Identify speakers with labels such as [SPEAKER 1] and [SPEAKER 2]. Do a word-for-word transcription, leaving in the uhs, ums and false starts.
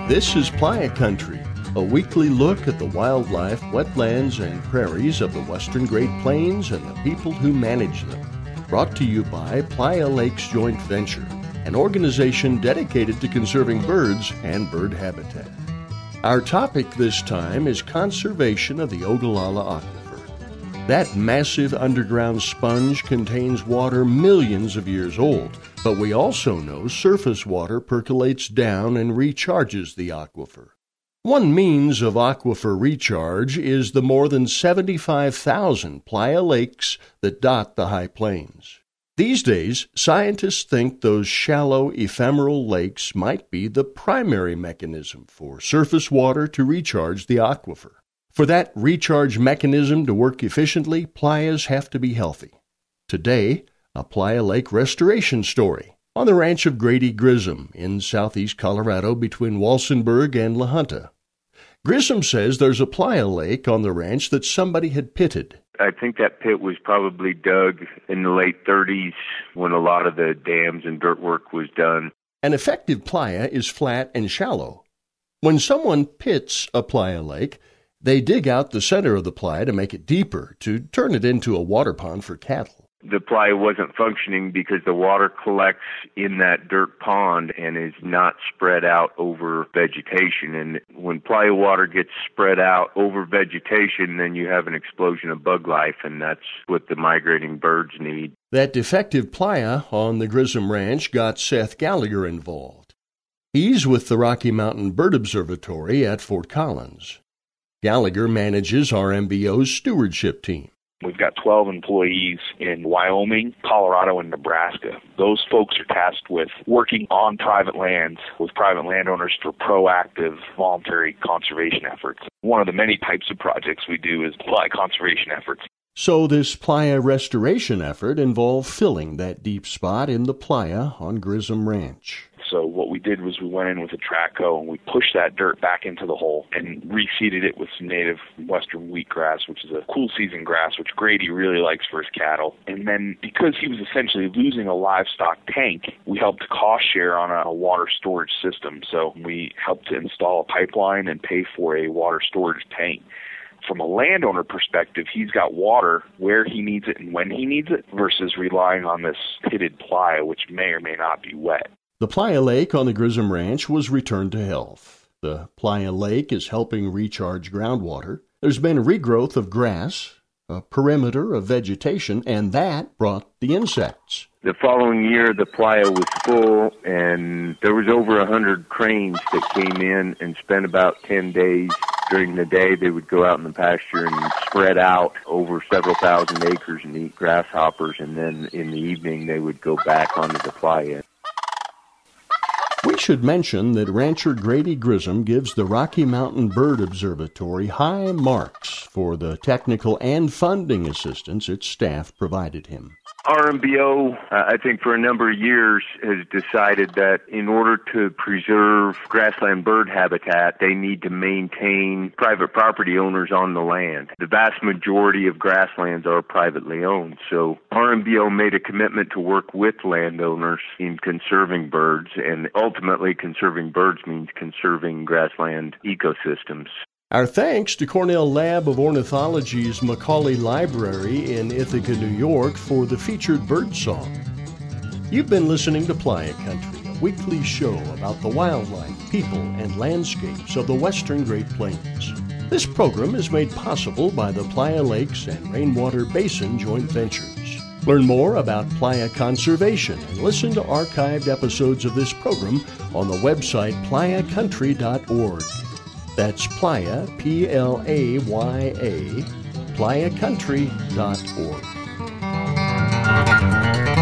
[SPEAKER 1] This is Playa Country, a weekly look at the wildlife, wetlands, and prairies of the western Great Plains and the people who manage them. Brought to you by Playa Lakes Joint Venture, an organization dedicated to conserving birds and bird habitat. Our topic this time is conservation of the Ogallala Aquifer. That massive underground sponge contains water millions of years old, but we also know surface water percolates down and recharges the aquifer. One means of aquifer recharge is the more than seventy-five thousand playa lakes that dot the high plains. These days, scientists think those shallow, ephemeral lakes might be the primary mechanism for surface water to recharge the aquifer. For that recharge mechanism to work efficiently, playas have to be healthy. Today, a playa lake restoration story on the ranch of Grady Grissom in southeast Colorado between Walsenburg and La Junta. Grissom says there's a playa lake on the ranch that somebody had pitted.
[SPEAKER 2] I think that pit was probably dug in the late thirties when a lot of the dams and dirt work was done.
[SPEAKER 1] An effective playa is flat and shallow. When someone pits a playa lake, they dig out the center of the playa to make it deeper, to turn it into a water pond for cattle.
[SPEAKER 2] The playa wasn't functioning because the water collects in that dirt pond and is not spread out over vegetation. And when playa water gets spread out over vegetation, then you have an explosion of bug life, and that's what the migrating birds need.
[SPEAKER 1] That defective playa on the Grissom Ranch got Seth Gallagher involved. He's with the Rocky Mountain Bird Observatory at Fort Collins. Gallagher manages R M B O's stewardship team.
[SPEAKER 3] We've got twelve employees in Wyoming, Colorado, and Nebraska. Those folks are tasked with working on private lands with private landowners for proactive voluntary conservation efforts. One of the many types of projects we do is playa conservation efforts.
[SPEAKER 1] So this playa restoration effort involved filling that deep spot in the playa on Grissom Ranch.
[SPEAKER 3] So what we did was we went in with a track hoe and we pushed that dirt back into the hole and reseeded it with some native western wheatgrass, which is a cool season grass, which Grady really likes for his cattle. And then because he was essentially losing a livestock tank, we helped cost share on a water storage system. So we helped to install a pipeline and pay for a water storage tank. From a landowner perspective, he's got water where he needs it and when he needs it versus relying on this pitted playa, which may or may not be wet.
[SPEAKER 1] The playa lake on the Grissom Ranch was returned to health. The playa lake is helping recharge groundwater. There's been a regrowth of grass, a perimeter of vegetation, and that brought the insects.
[SPEAKER 2] The following year, the playa was full, and there was over a hundred cranes that came in and spent about ten days. During the day, they would go out in the pasture and spread out over several thousand acres and eat grasshoppers, and then in the evening, they would go back onto the playa.
[SPEAKER 1] We should mention that rancher Grady Grissom gives the Rocky Mountain Bird Observatory high marks for the technical and funding assistance its staff provided him.
[SPEAKER 2] R M B O, uh, I think for a number of years, has decided that in order to preserve grassland bird habitat, they need to maintain private property owners on the land. The vast majority of grasslands are privately owned, so R M B O made a commitment to work with landowners in conserving birds, and ultimately conserving birds means conserving grassland ecosystems.
[SPEAKER 1] Our thanks to Cornell Lab of Ornithology's Macaulay Library in Ithaca, New York, for the featured bird song. You've been listening to Playa Country, a weekly show about the wildlife, people, and landscapes of the western Great Plains. This program is made possible by the Playa Lakes and Rainwater Basin Joint Ventures. Learn more about playa conservation and listen to archived episodes of this program on the website playa country dot org. That's Playa, P L A Y A, playa country dot org.